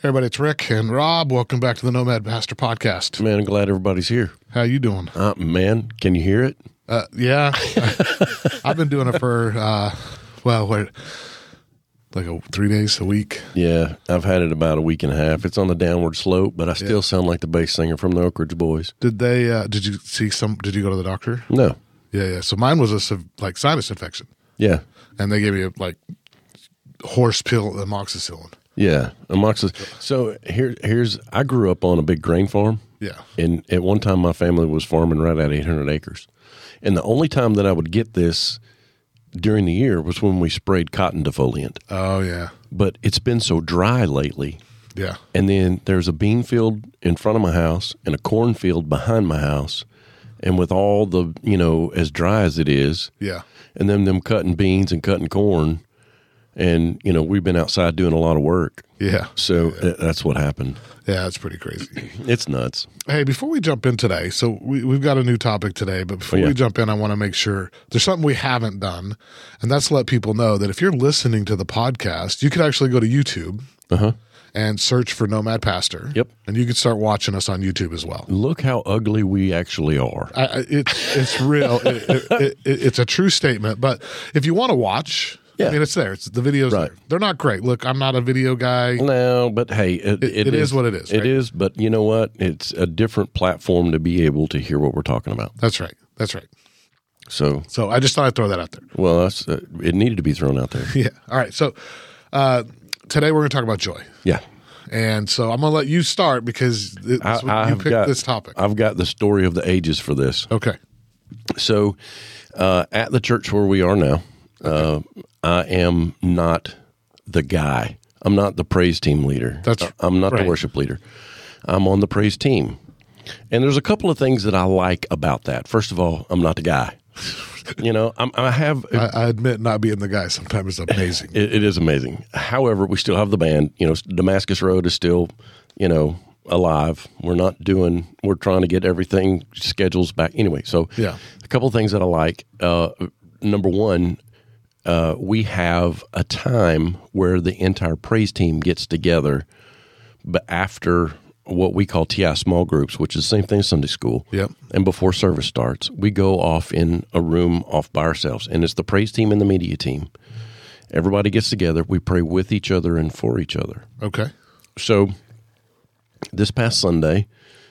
everybody, it's Rick and Rob. Welcome back to the Nomad Pastor Podcast. Man, I'm glad everybody's here. How you doing? Man, can you hear it? Yeah. I've been doing it for, 3 days a week. Yeah, I've had it about a week and a half. It's on the downward slope, but I still sound like the bass singer from the Oak Ridge Boys. Did you go to the doctor? No. Yeah. So mine was a sinus infection. Yeah. And they gave me horse pill amoxicillin. Yeah. So here's, I grew up on a big grain farm. Yeah. And at one time my family was farming right at 800 acres. And the only time that I would get this during the year was when we sprayed cotton defoliant. Oh, yeah. But it's been so dry lately. Yeah. And then there's a bean field in front of my house and a corn field behind my house. And with all the, as dry as it is. Yeah. And then them cutting beans and cutting corn. And, we've been outside doing a lot of work. Yeah. So that's what happened. Yeah, it's pretty crazy. It's nuts. Hey, before we jump in today, so we've got a new topic today, but before we jump in, I want to make sure there's something we haven't done, and that's let people know that if you're listening to the podcast, you could actually go to YouTube and search for Nomad Pastor. Yep. And you can start watching us on YouTube as well. Look how ugly we actually are. It's real. It's a true statement, but if you want to watch... Yeah. I mean, it's there. The videos there. They're not great. Look, I'm not a video guy. No, but hey, it is what it is. It right? is, but you know what? It's a different platform to be able to hear what we're talking about. That's right. So I just thought I'd throw that out there. Well, it needed to be thrown out there. Yeah. All right. So today we're going to talk about joy. Yeah. And so I'm going to let you start because you picked this topic. I've got the story of the ages for this. Okay. So at the church where we are now, I am not the guy. I'm not the praise team leader. I'm not the worship leader. I'm on the praise team. And there's a couple of things that I like about that. First of all, I'm not the guy. I admit not being the guy sometimes is amazing. It is amazing. However, we still have the band. Damascus Road is still, alive. We're trying to get everything schedules back. Anyway, so a couple of things that I like. Number one, we have a time where the entire praise team gets together, but after what we call TI small groups, which is the same thing as Sunday school. Yep. And before service starts, we go off in a room off by ourselves, and it's the praise team and the media team. Everybody gets together. We pray with each other and for each other. Okay. So this past Sunday,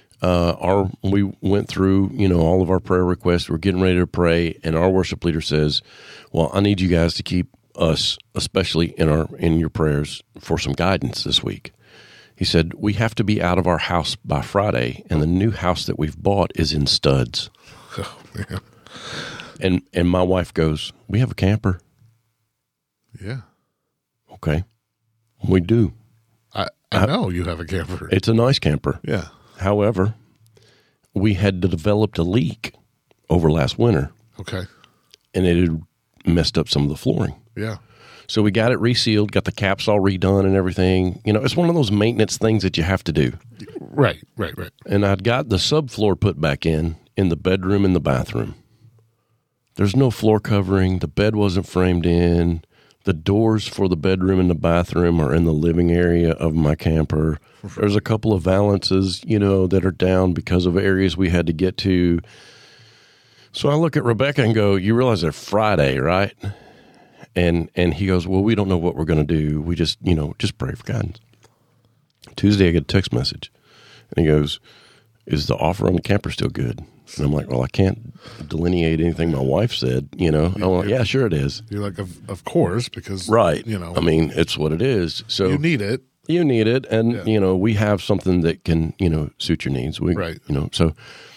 we went through, all of our prayer requests. We're getting ready to pray, and our worship leader says, "Well, I need you guys to keep us, especially in your prayers, for some guidance this week." He said, "We have to be out of our house by Friday, and the new house that we've bought is in studs." Oh, man. And my wife goes, "We have a camper." Yeah. Okay. We do. I know you have a camper. It's a nice camper. Yeah. However, we had developed a leak over last winter. Okay. And it had messed up some of the flooring. Yeah. So we got it resealed, got the caps all redone and everything. It's one of those maintenance things that you have to do. Right. And I'd got the subfloor put back in the bedroom and the bathroom. There's no floor covering. The bed wasn't framed in. The doors for the bedroom and the bathroom are in the living area of my camper. There's a couple of valances, that are down because of areas we had to get to. So I look at Rebecca and go, "You realize they're Friday, right?" And he goes, "Well, we don't know what we're going to do. We just pray for guidance." Tuesday, I get a text message. And he goes, "Is the offer on the camper still good?" And I'm like, "Well, I can't delineate anything my wife said, I'm like, "Yeah, sure it is." You're like, of course, because, right. I mean, it's what it is. So you need it. And, we have something that can, suit your needs. Right. So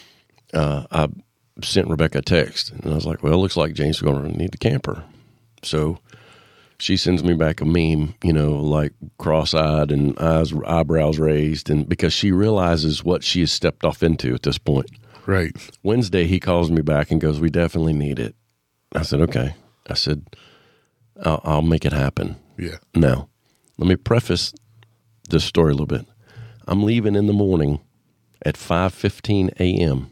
I sent Rebecca a text, and I was like, "Well, it looks like James is going to need the camper." So she sends me back a meme, like cross-eyed and eyebrows raised, and because she realizes what she has stepped off into at this point. Right. Wednesday, he calls me back and goes, "We definitely need it." I said, "Okay." I said, I'll make it happen. Yeah. Now, let me preface this story a little bit. I'm leaving in the morning at 5:15 a.m.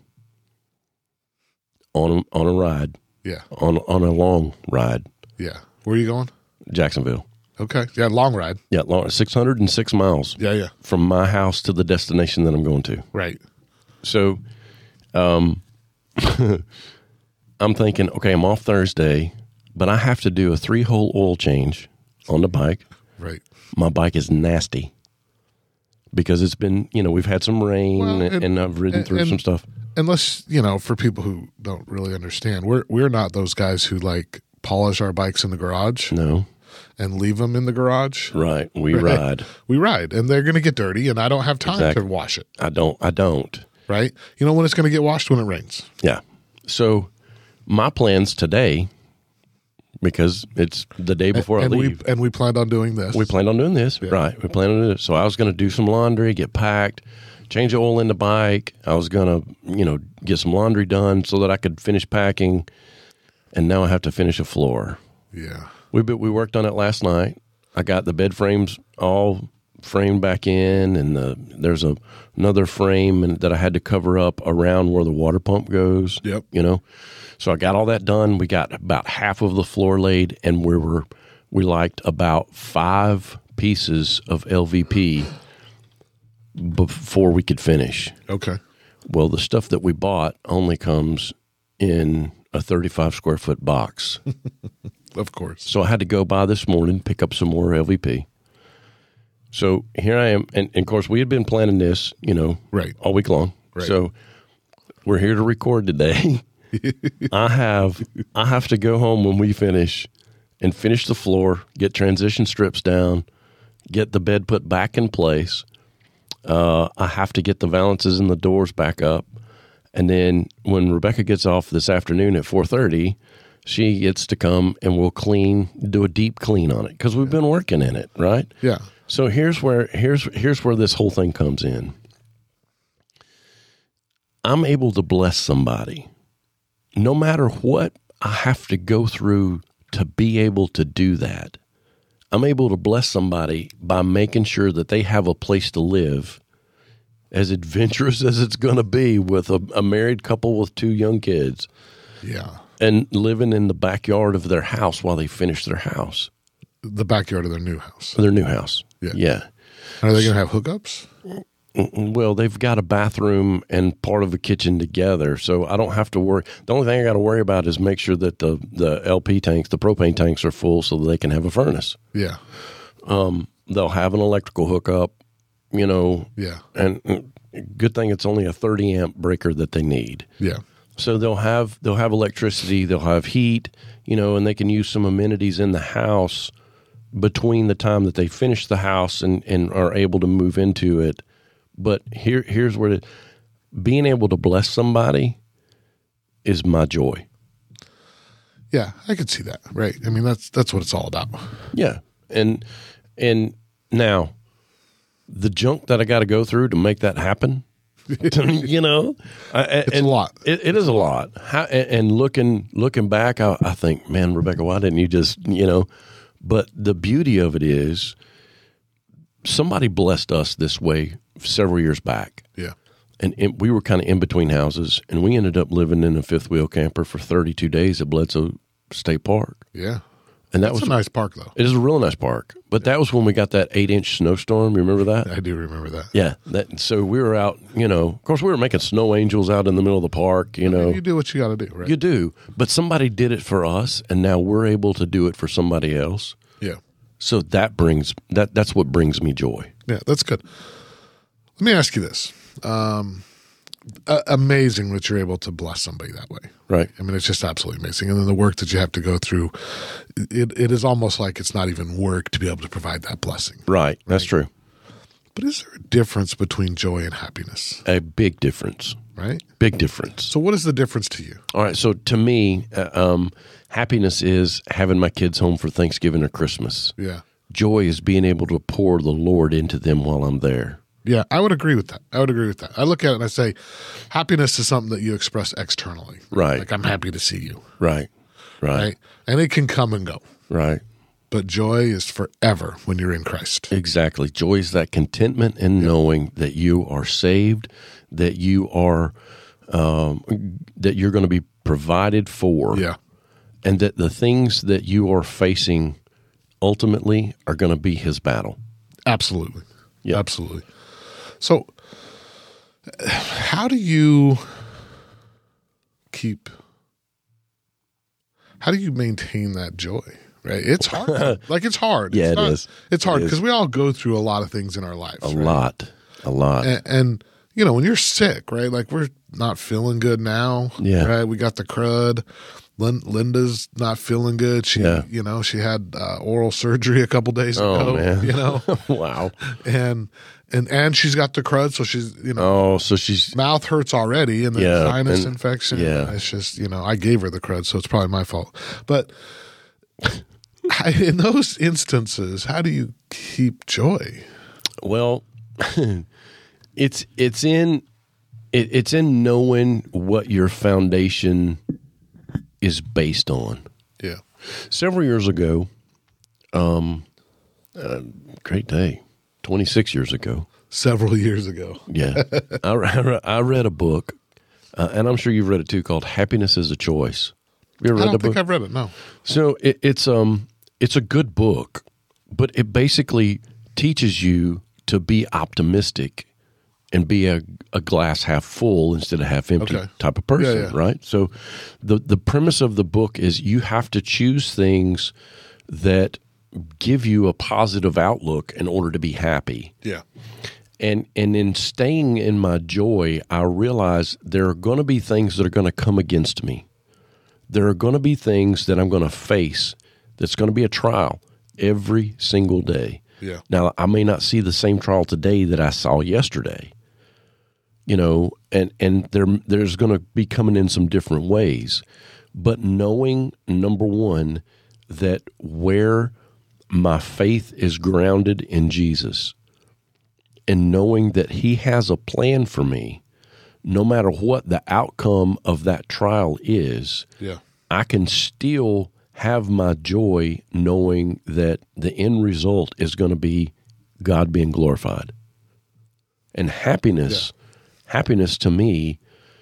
on a ride. Yeah. On a long ride. Yeah. Where are you going? Jacksonville. Okay. Yeah, long ride. Yeah, 606 miles. Yeah. From my house to the destination that I'm going to. Right. So, I'm thinking, okay, I'm off Thursday, but I have to do a 3-hole oil change on the bike. Right. My bike is nasty because it's been, we've had some rain and I've ridden through some stuff. Unless, for people who don't really understand, we're not those guys who like polish our bikes in the garage. No. And leave them in the garage. Right. We ride. We ride. And they're going to get dirty, and I don't have time to wash it. I don't. Right? You know when it's going to get washed? When it rains. Yeah. So my plans today, because it's the day before I leave. And we planned on doing this. We planned on doing this. Yeah. Right. We planned on doing this. So I was going to do some laundry, get packed, change the oil in the bike. I was going to, get some laundry done so that I could finish packing. And now I have to finish a floor. Yeah. We worked on it last night. I got the bed frames all framed back in, and there's another frame that I had to cover up around where the water pump goes. Yep. So I got all that done. We got about half of the floor laid, and we liked about 5 pieces of LVP before we could finish. Okay. Well, the stuff that we bought only comes in a 35 square foot box. Of course. So I had to go by this morning, pick up some more LVP. So here I am. And of course, we had been planning this, right, all week long. Right. So we're here to record today. I have to go home when we finish and finish the floor, get transition strips down, get the bed put back in place. I have to get the valances and the doors back up. And then when Rebecca gets off this afternoon at 4:30, she gets to come and we'll do a deep clean on it because we've been working in it, right? Yeah. So here's where this whole thing comes in. I'm able to bless somebody, no matter what I have to go through to be able to do that. I'm able to bless somebody by making sure that they have a place to live, as adventurous as it's going to be with a married couple with 2 young kids. Yeah. And living in the backyard of their house while they finish their house. The backyard of their new house. Their new house. Yeah. Are they going to have hookups? Well, they've got a bathroom and part of the kitchen together, so I don't have to worry. The only thing I got to worry about is make sure that the LP tanks, the propane tanks, are full so that they can have a furnace. Yeah. They'll have an electrical hookup, Yeah. And good thing it's only a 30 amp breaker that they need. Yeah. So they'll have electricity, they'll have heat, and they can use some amenities in the house between the time that they finish the house and are able to move into it. But here's where being able to bless somebody is my joy. Yeah, I could see that. Right. I mean, that's what it's all about. Yeah. And now the junk that I got to go through to make that happen, it's a lot. It is a lot. And looking back, I think, man, Rebecca, why didn't you just, But the beauty of it is somebody blessed us this way several years back. Yeah. And we were kind of in between houses, and we ended up living in a fifth wheel camper for 32 days at Bledsoe State Park. Yeah. And That's a nice park, though. It is a real nice park. But that was when we got that 8-inch snowstorm. You remember that? I do remember that. Yeah. So we were out, of course, we were making snow angels out in the middle of the park, I mean, you do what you got to do, right? You do. But somebody did it for us, and now we're able to do it for somebody else. Yeah. So that's what brings me joy. Yeah, that's good. Let me ask you this. Amazing that you're able to bless somebody that way. Right. I mean, it's just absolutely amazing. And then the work that you have to go through, it is almost like it's not even work to be able to provide that blessing. Right. That's true. But is there a difference between joy and happiness? A big difference. Right? Big difference. So what is the difference to you? All right. So to me, happiness is having my kids home for Thanksgiving or Christmas. Yeah. Joy is being able to pour the Lord into them while I'm there. Yeah, I would agree with that. I look at it and I say, happiness is something that you express externally. Right. Like, I'm happy to see you. Right. And it can come and go. Right. But joy is forever when you're in Christ. Exactly. Joy is that contentment in knowing that you are saved, that you are, that you're going to be provided for. Yeah. And that the things that you are facing ultimately are going to be his battle. Absolutely. Yeah. Absolutely. So how do you maintain that joy? Right? It's hard. It's hard. Yeah, it is. It's hard because we all go through a lot of things in our lives. A lot. And when you're sick, right? Like we're not feeling good now. Yeah. Right. We got the crud. Linda's not feeling good. She had oral surgery a couple days ago. Oh, man. Wow. And she's got the crud, so she's so she's mouth hurts already, and then sinus infection. Yeah. It's just I gave her the crud, so it's probably my fault. But in those instances, how do you keep joy? Well, it's in knowing what your foundation is based on. Yeah. Several years ago, great day, 26 years ago. Several years ago. Yeah. I read a book, and I'm sure you've read it too, called Happiness is a Choice. Have you ever read the book? I don't think I've read it, no. So it's a good book, but it basically teaches you to be optimistic and be a glass half full instead of half empty type of person, right? So the premise of the book is you have to choose things that give you a positive outlook in order to be happy. Yeah. And in staying in my joy, I realize there are going to be things that are going to come against me. There are going to be things that I'm going to face that's going to be a trial every single day. Yeah. Now, I may not see the same trial today that I saw yesterday, and there's going to be coming in some different ways. But knowing, number one, that where my faith is grounded in Jesus and knowing that he has a plan for me, no matter what the outcome of that trial is, I can still have my joy knowing that the end result is going to be God being glorified. And happiness to me,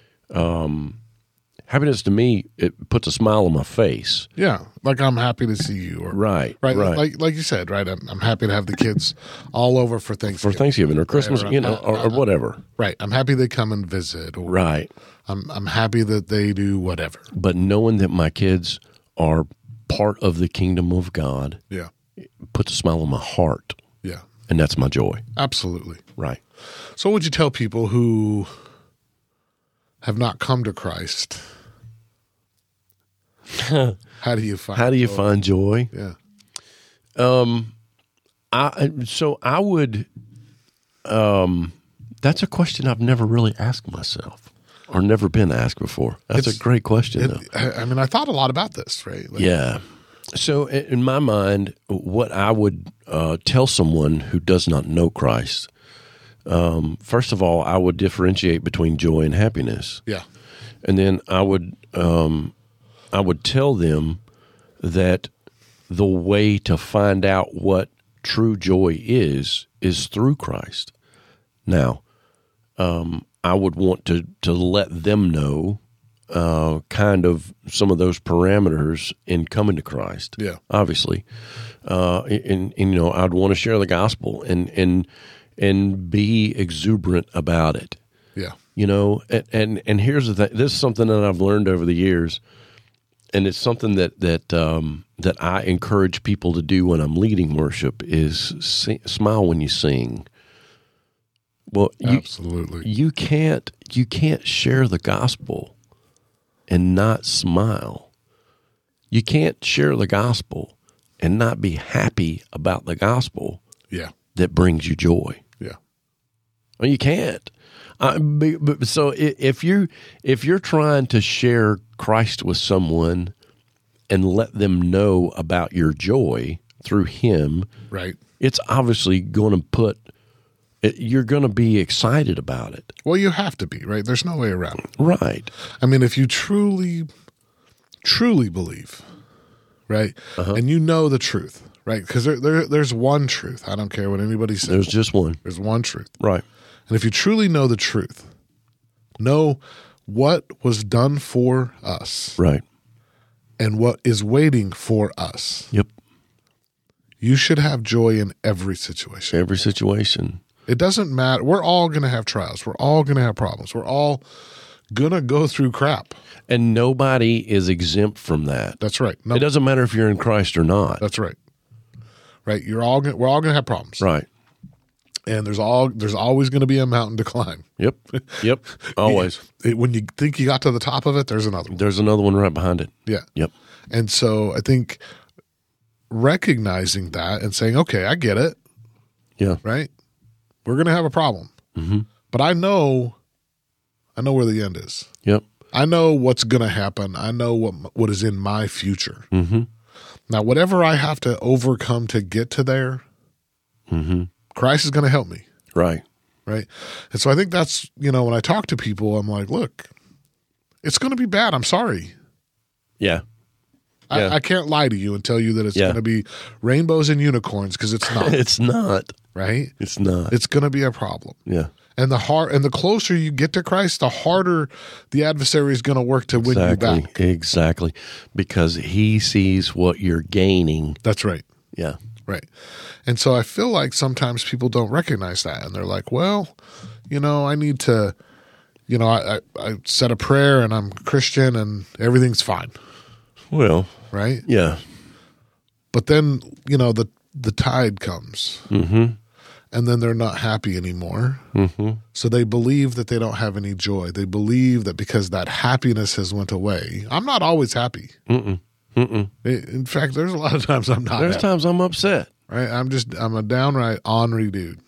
it puts a smile on my face. Yeah, like I'm happy to see you. Right. Like you said, right? I'm happy to have the kids all over for Thanksgiving. Or Christmas, or whatever. Right. I'm happy they come and visit. Or right. I'm happy that they do whatever. But knowing that my kids are part of the kingdom of God, puts a smile on my heart. Yeah. And that's my joy. Absolutely. Right. So what would you tell people who have not come to Christ? How do you find joy? Yeah. I would that's a question I've never really asked myself or never been asked before. That's a great question, though. I thought a lot about this, right? Yeah. So in my mind, what I would tell someone who does not know Christ, first of all, I would differentiate between joy and happiness. Yeah. And then I would tell them that the way to find out what true joy is through Christ. Now, I would want to let them know kind of some of those parameters in coming to Christ. Yeah. Obviously. And I'd want to share the gospel and be exuberant about it. Yeah. And here's the thing. This is something that I've learned over the years, and it's something that I encourage people to do when I'm leading worship is smile when you sing. Well, absolutely. You can't share the gospel and not smile. You can't share the gospel and not be happy about the gospel. Yeah. That brings you joy. Yeah. Well, you can't. So if you're trying to share Christ with someone and let them know about your joy through Him, right? It's obviously going to you're going to be excited about it. Well, you have to be, right? There's no way around it. Right. I mean, if you truly believe, right, and you know the truth, right? Because there's one truth. I don't care what anybody says. There's just one. There's one truth. Right. And if you truly know the truth, know what was done for us. Right. And what is waiting for us. Yep. You should have joy in every situation. Every situation. It doesn't matter. We're all going to have trials. We're all going to have problems. We're all going to go through crap. And nobody is exempt from that. That's right. No, it doesn't matter if you're in Christ or not. that's right. Right. We're all going to have problems. Right. And there's always going to be a mountain to climb. Yep. Yep. Always. When you think you got to the top of it, there's another one. There's another one right behind it. Yeah. Yep. And so I think recognizing that and saying, okay, I get it. Yeah. Right. We're going to have a problem. Mm-hmm. But I know where the end is. Yep. I know what's going to happen. I know what is in my future. Mm-hmm. Now, whatever I have to overcome to get to there, Christ is going to help me. Right. Right. And so I think that's, when I talk to people, I'm like, look, it's going to be bad. I'm sorry. Yeah. I can't lie to you and tell you that it's going to be rainbows and unicorns, because it's not. It's not. Right? It's not. It's going to be a problem. Yeah. And the closer you get to Christ, the harder the adversary is going to work to win you back. Exactly. Because he sees what you're gaining. That's right. Yeah. Right. And so I feel like sometimes people don't recognize that. And they're like, well, I need to, I said a prayer and I'm Christian and everything's fine. Well. Right? Yeah. But then, the tide comes. Mm-hmm. And then they're not happy anymore. Mm-hmm. So they believe that they don't have any joy. They believe that because that happiness has went away. I'm not always happy. Mm-mm. Mm-mm. In fact, there's a lot of times I'm not. There's happy. times I'm upset. Right? I'm a downright ornery dude.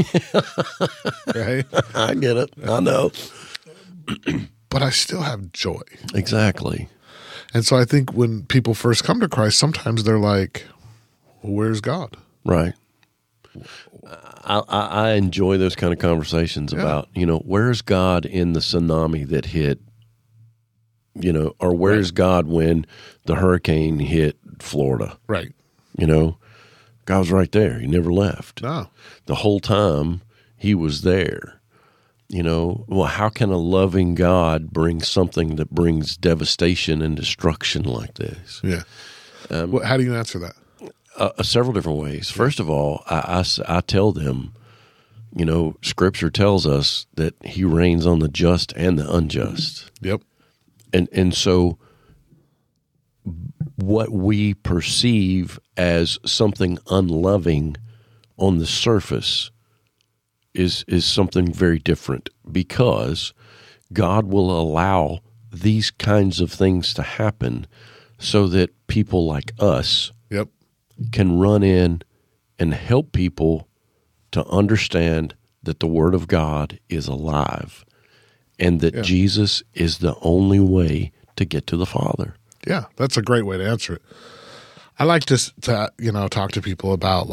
Right? I get it. I know. But I still have joy. Exactly. And so I think when people first come to Christ, sometimes they're like, well, where's God? Right. I enjoy those kind of conversations about, where's God in the tsunami that hit, or where's God when the hurricane hit Florida? Right. God was right there. He never left. No. The whole time he was there. Well, how can a loving God bring something that brings devastation and destruction like this? Yeah. How do you answer that? Several different ways. First of all, I tell them, Scripture tells us that he reigns on the just and the unjust. Yep. And so what we perceive as something unloving on the surface is something very different, because God will allow these kinds of things to happen so that people like us can run in and help people to understand that the Word of God is alive and that Jesus is the only way to get to the Father. Yeah, that's a great way to answer it. I like to talk to people about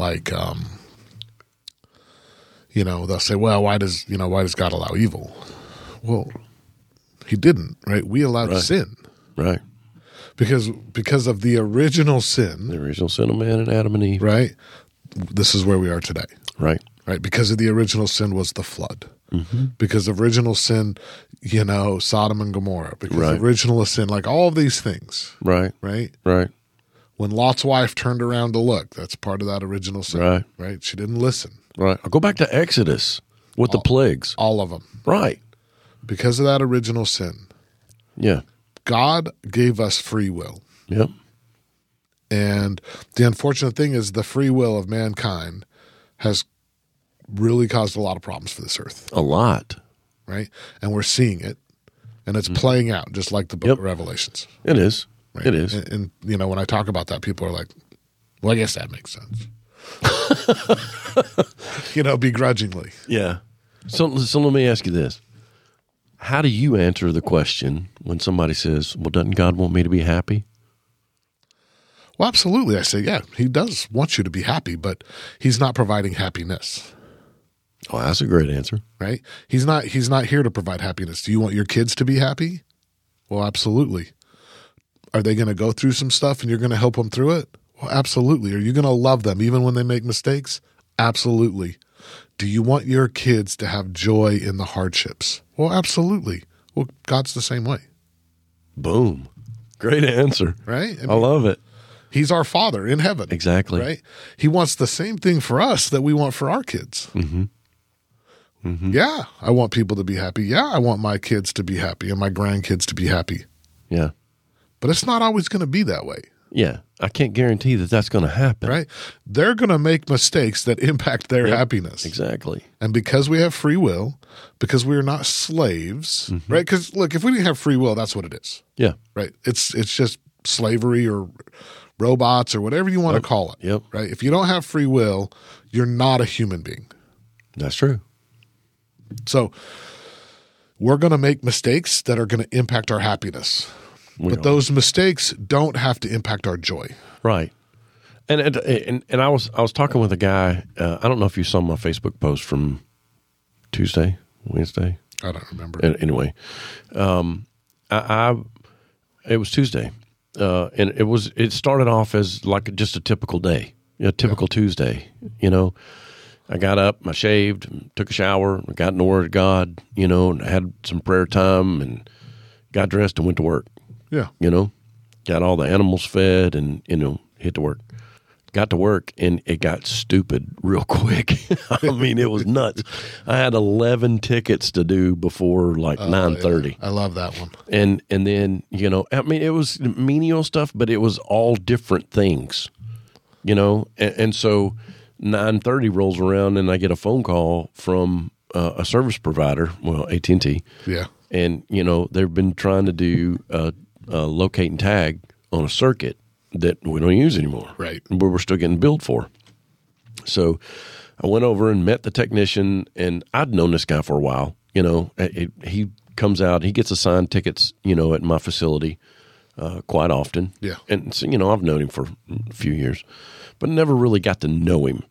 they'll say, well, why does God allow evil? Well, he didn't, right? We allowed sin. Right. Because of the original sin. The original sin of man and Adam and Eve. Right. This is where we are today. Right. Right. Because of the original sin was the flood. Mm-hmm. Because of original sin, Sodom and Gomorrah. Because of original sin, like all of these things. Right. Right. Right. When Lot's wife turned around to look, that's part of that original sin. Right. Right. She didn't listen. Right. I'll go back to Exodus with the plagues. All of them. Right. Because of that original sin. Yeah. God gave us free will. Yep. And the unfortunate thing is the free will of mankind has really caused a lot of problems for this earth. A lot. Right? And we're seeing it. And it's playing out just like the book of Revelations. It is. Right? It is. And when I talk about that, people are like, well, I guess that makes sense. Begrudgingly. Yeah. So let me ask you this. How do you answer the question when somebody says, well, doesn't God want me to be happy? Well, absolutely. I say, yeah, he does want you to be happy, but he's not providing happiness. Oh, that's a great answer. Right? He's not here to provide happiness. Do you want your kids to be happy? Well, absolutely. Are they going to go through some stuff and you're going to help them through it? Well, absolutely. Are you going to love them even when they make mistakes? Absolutely. Do you want your kids to have joy in the hardships? Well, absolutely. Well, God's the same way. Boom. Great answer. Right? I love it. He's our Father in heaven. Exactly. Right? He wants the same thing for us that we want for our kids. Mm-hmm. Mm-hmm. Yeah, I want people to be happy. Yeah, I want my kids to be happy and my grandkids to be happy. Yeah. But it's not always going to be that way. Yeah. I can't guarantee that that's going to happen. Right? They're going to make mistakes that impact their happiness. Exactly. And because we have free will, because we are not slaves, right? Because look, if we didn't have free will, that's what it is. Yeah. Right? It's just slavery or robots or whatever you want to call it. Yep. Right? If you don't have free will, you're not a human being. That's true. So we're going to make mistakes that are going to impact our happiness. But those mistakes don't have to impact our joy. Right. And I was talking with a guy. I don't know if you saw my Facebook post from Tuesday, Wednesday. I don't remember. Anyway, it was Tuesday, and it started off as like just a typical day, a typical Tuesday. You know, I got up, I shaved, took a shower, got in the Word of God. You know, and had some prayer time, and got dressed and went to work. Yeah. You know, got all the animals fed and, hit to work. Got to work and it got stupid real quick. I mean, it was nuts. I had 11 tickets to do before like 9:30. Yeah. I love that one. And then, I mean, it was menial stuff, but it was all different things, and so 9:30 rolls around and I get a phone call from a service provider, well, AT&T. Yeah. And, they've been trying to do locate and tag on a circuit that we don't use anymore. Right. But we're still getting billed for. So I went over and met the technician, and I'd known this guy for a while. He comes out, he gets assigned tickets, at my facility quite often. Yeah. And so, I've known him for a few years, but never really got to know him.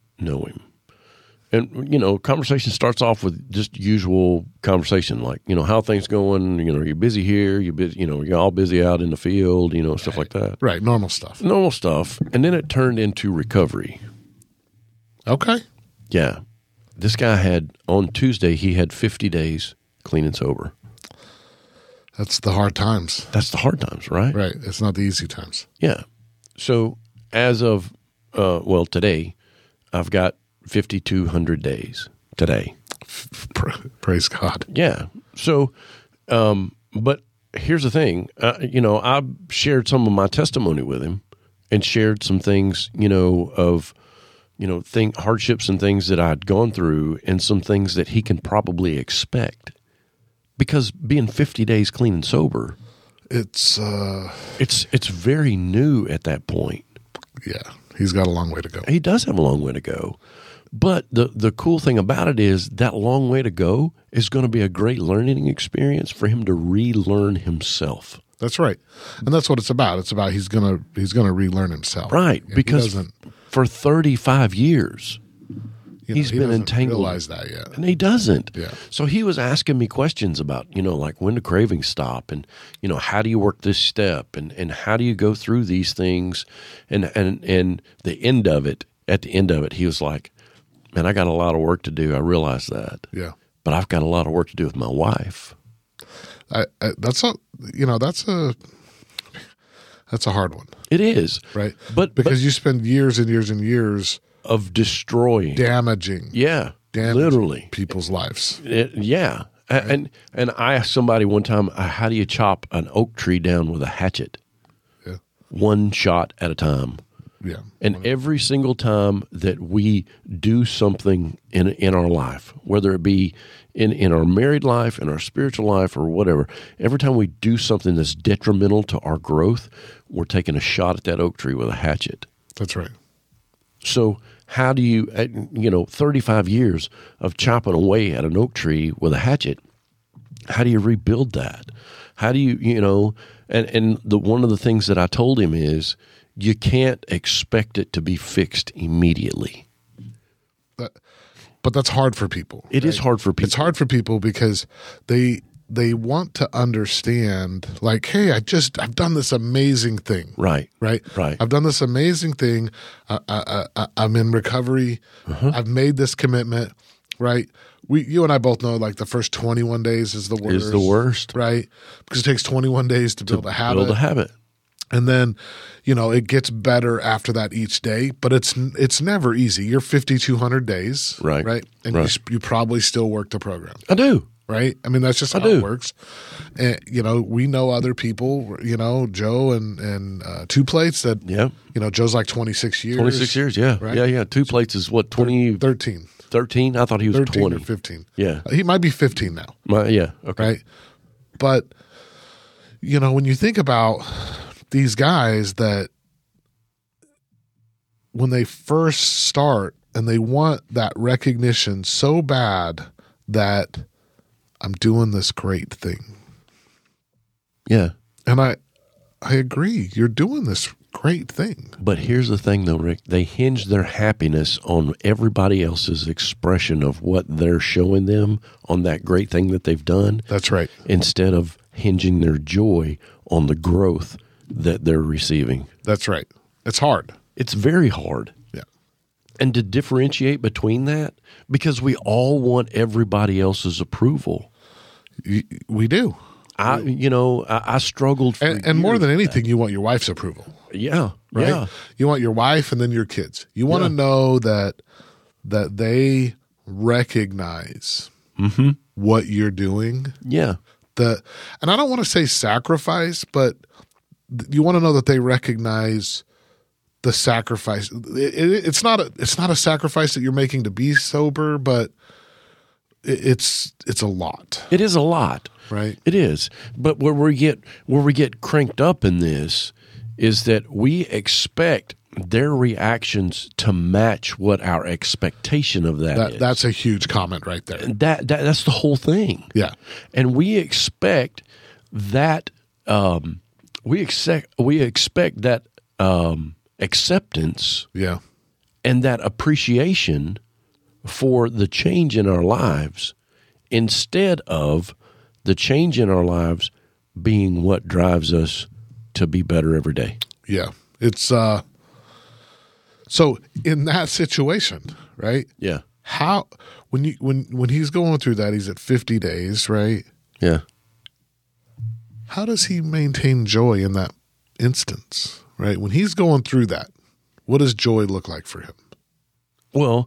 And, conversation starts off with just usual conversation, like, how things going, are you busy here? You busy, you're all busy out in the field, stuff like that. Right. Normal stuff. Normal stuff. And then it turned into recovery. Okay. Yeah. This guy on Tuesday, he had 50 days clean and sober. That's the hard times. That's the hard times, right? Right. It's not the easy times. Yeah. So as of, today, I've got 5,200 days today. Praise God. Yeah. So, but here's the thing. I shared some of my testimony with him and shared some things, of, hardships and things that I'd gone through and some things that he can probably expect. Because being 50 days clean and sober, it's very new at that point. Yeah. He's got a long way to go. He does have a long way to go. But the cool thing about it is that long way to go is going to be a great learning experience for him to relearn himself. That's right. And that's what it's about. It's about he's going to relearn himself. Right. Because for 35 years, he's been entangled. Realize that yet. And he doesn't. Yeah. So he was asking me questions about, like when do cravings stop and, how do you work this step and how do you go through these things? And at the end of it, he was like, man, I got a lot of work to do. I realize that. Yeah. But I've got a lot of work to do with my wife. That's a hard one. It is. Right. But you spend years and years and years of destroying, damaging literally people's lives. Yeah. Right. And I asked somebody one time, how do you chop an oak tree down with a hatchet? Yeah. One shot at a time. Yeah. And every single time that we do something in our life, whether it be in our married life, in our spiritual life, or whatever, every time we do something that's detrimental to our growth, we're taking a shot at that oak tree with a hatchet. That's right. So how do you, 35 years of chopping away at an oak tree with a hatchet, how do you rebuild that? How do you, and one of the things that I told him is, you can't expect it to be fixed immediately. But that's hard for people. It is hard for people. It's hard for people because they want to understand, like, hey, I've done this amazing thing. Right. I've done this amazing thing. I'm in recovery. I've made this commitment. Right. You and I both know, like, the first 21 days is the worst. Is the worst. Right. Because it takes 21 days to build a habit. And then, it gets better after that each day, but it's never easy. You're 5,200 days, right? And you probably still work the program. I do. Right? I mean, that's just how it works. And, we know other people, Joe and Two Plates that, Joe's like 26 years. 26 years, yeah. Right? Yeah. Two Plates is what, 20? 13. 13? I thought he was 13 20. or 15. Yeah. He might be 15 now. Yeah, okay. Right? But, when you think about these guys that when they first start and they want that recognition so bad that I'm doing this great thing. Yeah. And I agree. You're doing this great thing. But here's the thing, though, Rick. They hinge their happiness on everybody else's expression of what they're showing them on that great thing that they've done. That's right. Instead of hinging their joy on the growth that they're receiving. That's right. It's hard. It's very hard. Yeah. And to differentiate between that, because we all want everybody else's approval. We do. I struggled for and more than anything, you want your wife's approval. Yeah. Right? Yeah. You want your wife and then your kids. You want to know that they recognize what you're doing. Yeah. And I don't want to say sacrifice, but you want to know that they recognize the sacrifice. It's not a sacrifice that you're making to be sober, but it's a lot. It is a lot. Right. It is. But where we get cranked up in this is that we expect their reactions to match what our expectation of that is. That's a huge comment right there. That's the whole thing. Yeah. And we expect that we expect that acceptance and that appreciation for the change in our lives instead of the change in our lives being what drives us to be better every day. Yeah. It's so in that situation, right? Yeah. How when he's going through that, he's at 50 days, right? Yeah. How does he maintain joy in that instance, right? When he's going through that, what does joy look like for him? Well,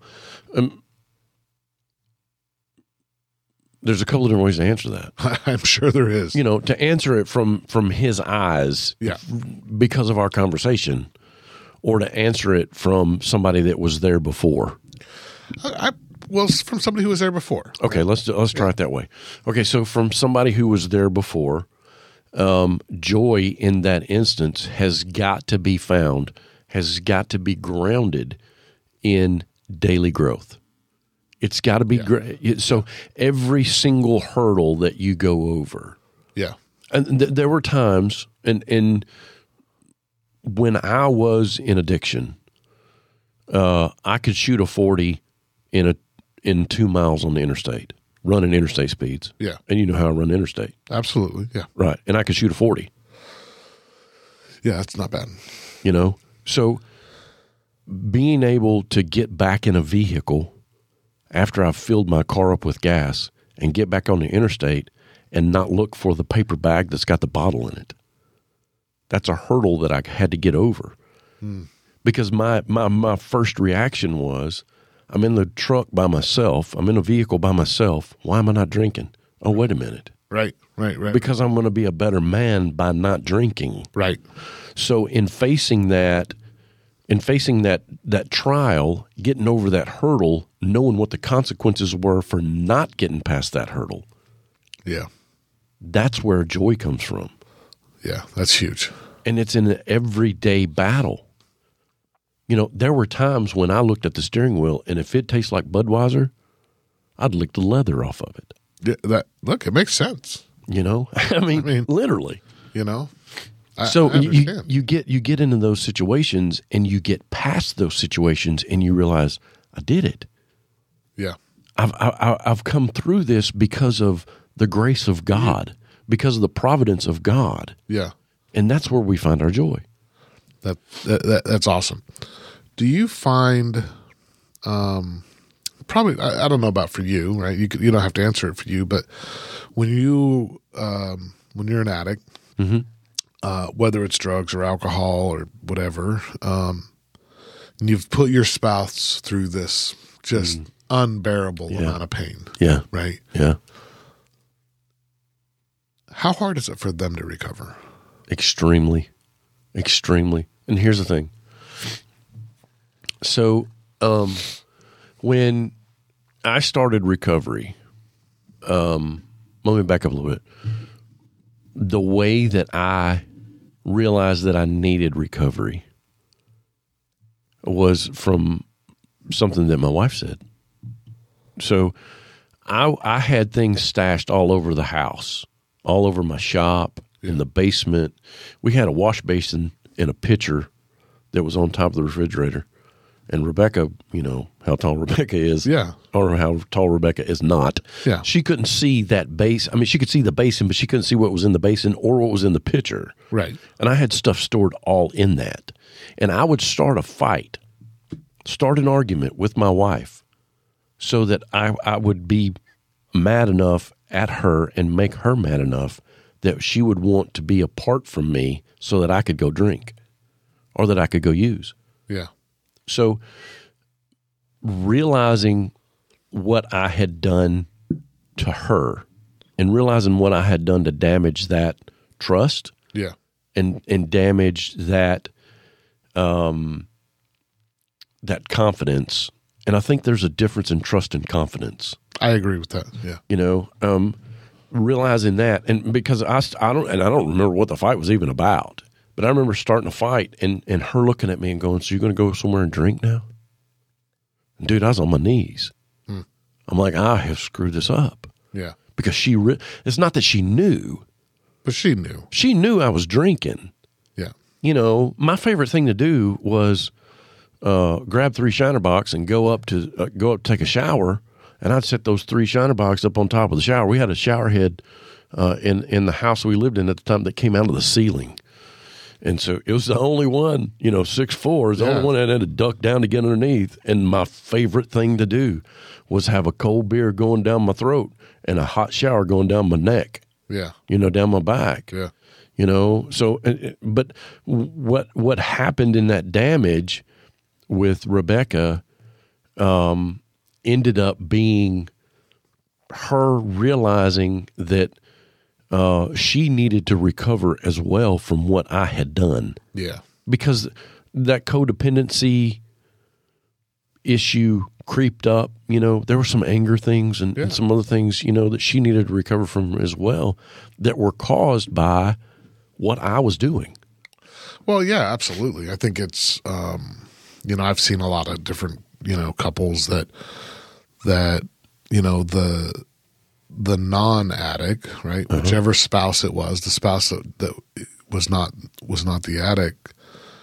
there's a couple of different ways to answer that. I'm sure there is. To answer it from his eyes because of our conversation, or to answer it from somebody that was there before. Well, from somebody who was there before. Okay, let's try it that way. Okay, so from somebody who was there before, joy in that instance has got to be found, has got to be grounded in daily growth. It's got to be great. So every single hurdle that you go over. Yeah. And there were times, and when I was in addiction, I could shoot a 40 in 2 miles on the interstate, running interstate speeds. Yeah. And you know how I run interstate. Absolutely. Yeah. Right. And I could shoot a 40. Yeah, that's not bad. So being able to get back in a vehicle after I've filled my car up with gas and get back on the interstate and not look for the paper bag that's got the bottle in it. That's a hurdle that I had to get over. Because my first reaction was, I'm in the truck by myself. I'm in a vehicle by myself. Why am I not drinking? Oh, wait a minute. Right. Because I'm going to be a better man by not drinking. Right. So in facing that trial, getting over that hurdle, knowing what the consequences were for not getting past that hurdle. Yeah. That's where joy comes from. Yeah, that's huge. And it's an everyday battle. There were times when I looked at the steering wheel, and if it tastes like Budweiser, I'd lick the leather off of it. Yeah, look, it makes sense. I mean, literally. So you get into those situations, and you get past those situations, and you realize, I did it. Yeah, I've come through this because of the grace of God, because of the providence of God. Yeah, and that's where we find our joy. That's awesome. Do you find, probably I don't know about for you, right? You don't have to answer it for you, but when you're an addict. Mm-hmm. whether it's drugs or alcohol or whatever, and you've put your spouse through this just unbearable amount of pain. Yeah. Right? Yeah. How hard is it for them to recover? Extremely. Extremely. And here's the thing. So, when I started recovery, let me back up a little bit. The way that I realized that I needed recovery was from something that my wife said. So I had things stashed all over the house, all over my shop, in the basement. We had a wash basin and a pitcher that was on top of the refrigerator. And Rebecca, you know how tall Rebecca is. Yeah. Or how tall Rebecca is not. Yeah. She couldn't see that base. I mean, she could see the basin, but she couldn't see what was in the basin or what was in the pitcher. Right. And I had stuff stored all in that. And I would start a fight, start an argument with my wife so that I would be mad enough at her and make her mad enough that she would want to be apart from me so that I could go drink or that I could go use. Yeah. So realizing what I had done to her and realizing what I had done to damage that trust and damage that that confidence. And I think there's a difference in trust and confidence. I agree with that. Yeah. You know, realizing that, and because I don't remember what the fight was even about, but I remember starting a fight and her looking at me and going, "So you're going to go somewhere and drink now?" And dude, I was on my knees. I'm like, I have screwed this up. Yeah. Because it's not that she knew. But she knew. She knew I was drinking. Yeah. You know, my favorite thing to do was grab 3 Shiner Box and go up to take a shower, and I'd set those 3 Shiner Box up on top of the shower. We had a shower head in the house we lived in at the time that came out of the ceiling. And so it was the only one, 6'4", is the only one that had to duck down to get underneath. And my favorite thing to do was have a cold beer going down my throat and a hot shower going down my neck. Yeah. Down my back. Yeah. So, but what happened in that damage with Rebecca ended up being her realizing that she needed to recover as well from what I had done. Yeah. Because that codependency issue creeped up. There were some anger things and some other things, that she needed to recover from as well that were caused by what I was doing. Well, yeah, absolutely. I think it's, I've seen a lot of different, couples that the non-addict, right? Whichever spouse it was, the spouse that was not the addict,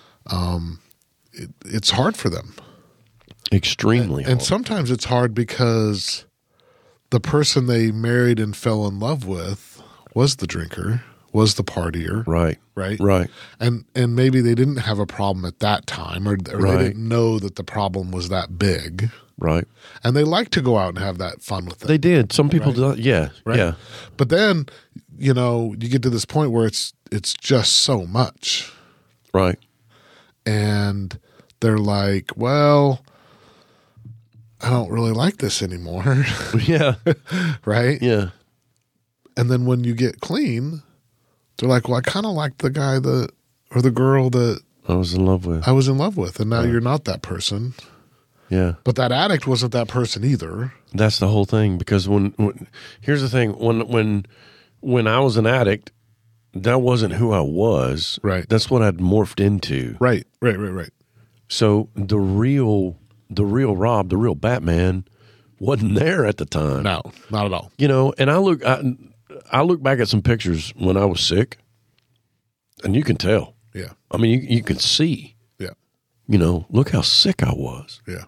it's hard for them. Extremely hard. And sometimes it's hard because the person they married and fell in love with was the drinker, was the partier. Right. And maybe they didn't have a problem at that time, or they didn't know that the problem was that big. Right. And they like to go out and have that fun with it. They did. Some people do. Yeah. Right? Yeah. But then, you get to this point where it's just so much. Right. And they're like, well, I don't really like this anymore. Yeah. Right? Yeah. And then when you get clean, they're like, well, I kind of like the guy or the girl that I was in love with. And now you're not that person. Yeah. But that addict wasn't that person either. That's the whole thing. Because when here's the thing, when I was an addict, that wasn't who I was. Right. That's what I'd morphed into. Right. So the real Rob, the real Batman, wasn't there at the time. No, not at all. And I look back at some pictures when I was sick, and you can tell. Yeah. I mean, you can see. Yeah. Look how sick I was. Yeah.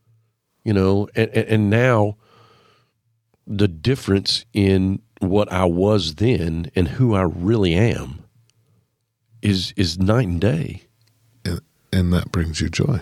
And now the difference in what I was then and who I really am is night and day. And that brings you joy.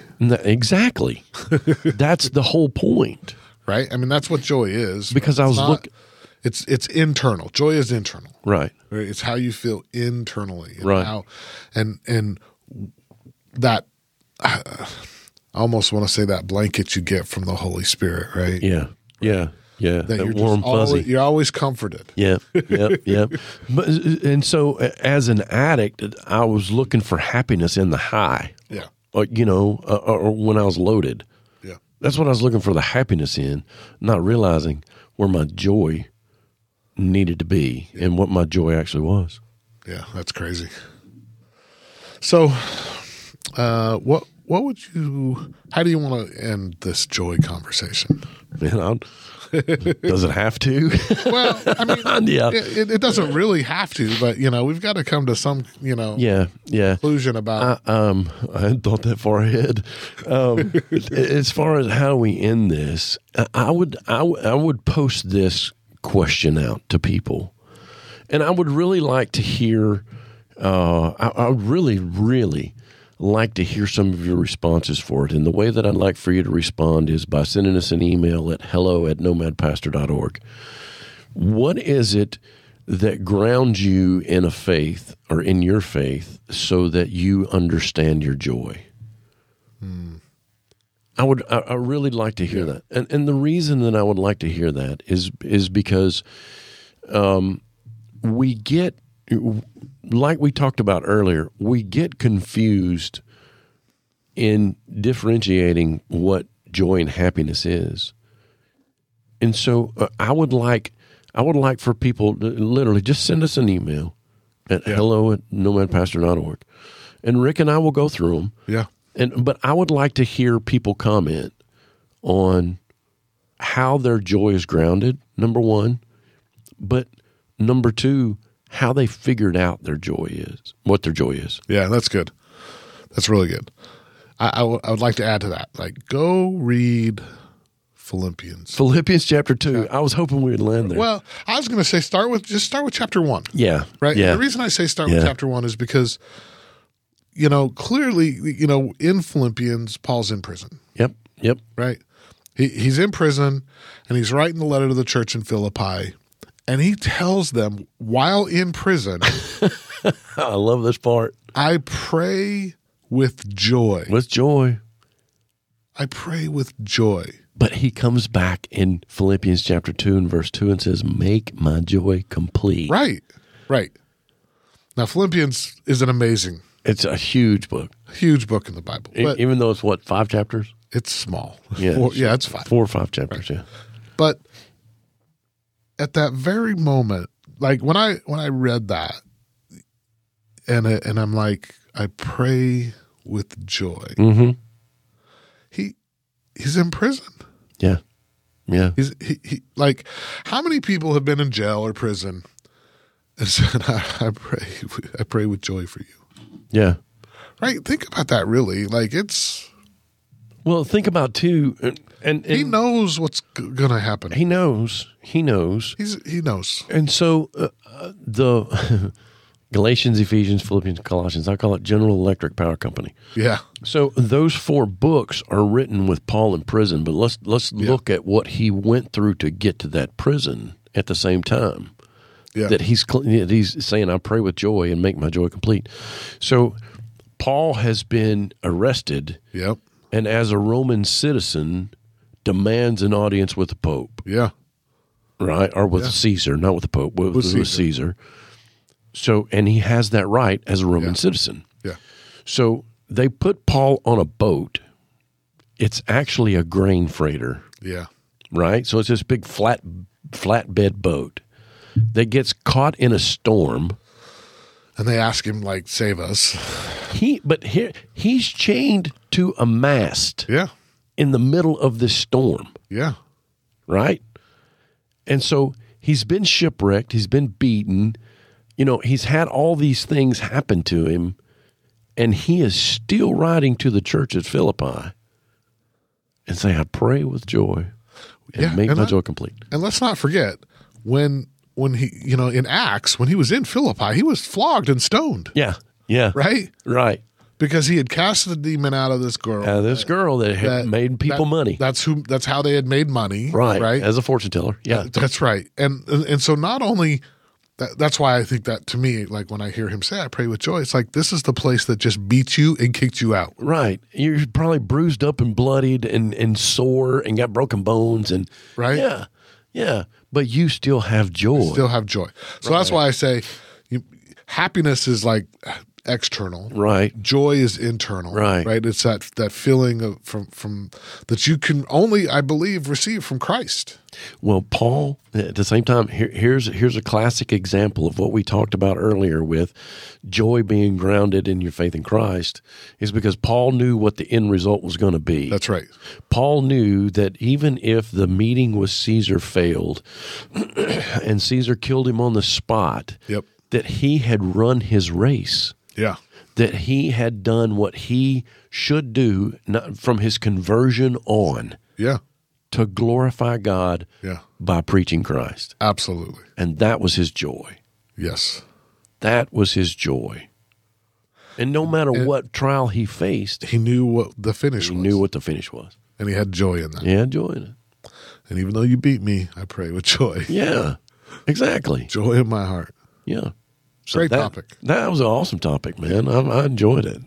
Exactly. That's the whole point. Right? I mean, that's what joy is. Because I was looking. It's internal. Joy is internal. Right. It's how you feel internally. And Right. And that, I almost want to say that blanket you get from the Holy Spirit, right? Yeah. Yeah. Yeah. That That you're warm, fuzzy. you're always comforted. Yeah, yeah. But, and so, as an addict, I was looking for happiness in the high. Yeah. Or when I was loaded. Yeah. That's what I was looking for the happiness in, not realizing where my joy needed to be and what my joy actually was. Yeah, that's crazy. So, what would you? How do you want to end this joy conversation? Does it have to? Well, I mean, Yeah. it doesn't really have to, but we've got to come to some Yeah. conclusion about. I hadn't thought that far ahead. As far as how we end this, I would post this question out to people, and I would really like to hear. I would really like to hear some of your responses for it. And the way that I'd like for you to respond is by sending us an email at hello@nomadpastor.org. What is it that grounds you in a faith or in your faith so that you understand your joy? I really like to hear that. And the reason that I would like to hear that is because we get, like we talked about earlier, we get confused in differentiating what joy and happiness is. And so I would like for people to literally just send us an email at hello@nomadpastor.org. And Rick and I will go through them. Yeah. But I would like to hear people comment on how their joy is grounded, number one, but number two, how they figured out their joy is, what their joy is. Yeah, that's good. That's really good. I would like to add to that. Like, go read Philippians chapter 2. I was hoping we would land there. Well, I was going to say start with chapter 1. Yeah. Right? Yeah. The reason I say start with chapter 1 is because, clearly, in Philippians, Paul's in prison. Yep. Right? He's in prison, and he's writing the letter to the church in Philippi, and he tells them while in prison, I love this part. I pray with joy. With joy. I pray with joy. But he comes back in Philippians chapter 2 and verse 2 and says, make my joy complete. Right. Now, Philippians is an amazing. It's a huge book. Huge book in the Bible. But even though it's 5 chapters? It's small. Yeah. It's 5. 4 or 5 chapters, right. Yeah. But at that very moment, like when I read that, and I'm like, I pray with joy. Mm-hmm. He's in prison. Yeah. He like, how many people have been in jail or prison and said, I pray with joy for you. Yeah. Right? Think about that. Really, like it's. Well, think about too, and he knows what's going to happen. He knows. He knows. He knows. And so the Galatians, Ephesians, Philippians, Colossians, I call it General Electric Power Company. Yeah. So those 4 books are written with Paul in prison, but let's look at what he went through to get to that prison at the same time. Yeah. That he's saying, I pray with joy and make my joy complete. So Paul has been arrested. Yep. And as a Roman citizen, demands an audience with the Pope. Yeah. Right? Or with Caesar, not with the Pope, with Caesar. So, and he has that right as a Roman citizen. Yeah. So they put Paul on a boat. It's actually a grain freighter. Yeah. Right? So it's this big flatbed boat that gets caught in a storm. And they ask him, like, save us. He's chained to a mast. Yeah. In the middle of this storm. Yeah. Right? And so he's been shipwrecked. He's been beaten. He's had all these things happen to him. And he is still writing to the church at Philippi and saying, I pray with joy and make my joy complete. And let's not forget, when he, in Acts, when he was in Philippi, he was flogged and stoned. Yeah. Right? Right. Because he had casted the demon out of this girl. That had made people money. That's how they had made money. Right. As a fortune teller. Yeah. That's right. And so not only that's why I think that, to me, like when I hear him say, I pray with joy, it's like this is the place that just beat you and kicked you out. Right. You're probably bruised up and bloodied and sore and got broken bones. And right. Yeah. Yeah. But you still have joy. So that's why I say happiness is like external. Right. Joy is internal. Right. Right. It's that feeling of from that you can only, I believe, receive from Christ. Well, Paul, at the same time, here's a classic example of what we talked about earlier with joy being grounded in your faith in Christ, is because Paul knew what the end result was going to be. That's right. Paul knew that even if the meeting with Caesar failed and Caesar killed him on the spot, Yep. that he had run his race. Yeah. That he had done what he should do from his conversion on. Yeah. To glorify God by preaching Christ. Absolutely. And that was his joy. Yes. That was his joy. And no matter what trial he faced, he knew what the finish was. He knew what the finish was. And he had joy in that. He had joy in it. And even though you beat me, I pray with joy. Yeah, exactly. Joy in my heart. Yeah. So Great topic. That was an awesome topic, man. I enjoyed it.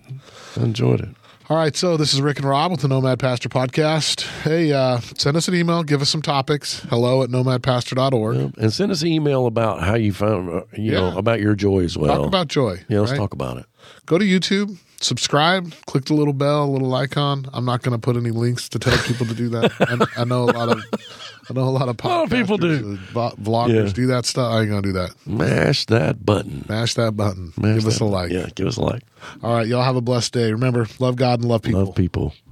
All right, so this is Rick and Rob with the Nomad Pastor Podcast. Hey, send us an email. Give us some topics. hello@nomadpastor.org. Yeah. And send us an email about how you found, about your joy as well. Talk about joy. Yeah, let's talk about it. Go to YouTube, subscribe, click the little bell, little icon. I'm not going to put any links to tell people to do that. I know a lot of people do. Vloggers do that stuff. I ain't going to do that. Mash that button. Give us a like. Yeah, give us a like. All right, y'all have a blessed day. Remember, love God and love people. Love people.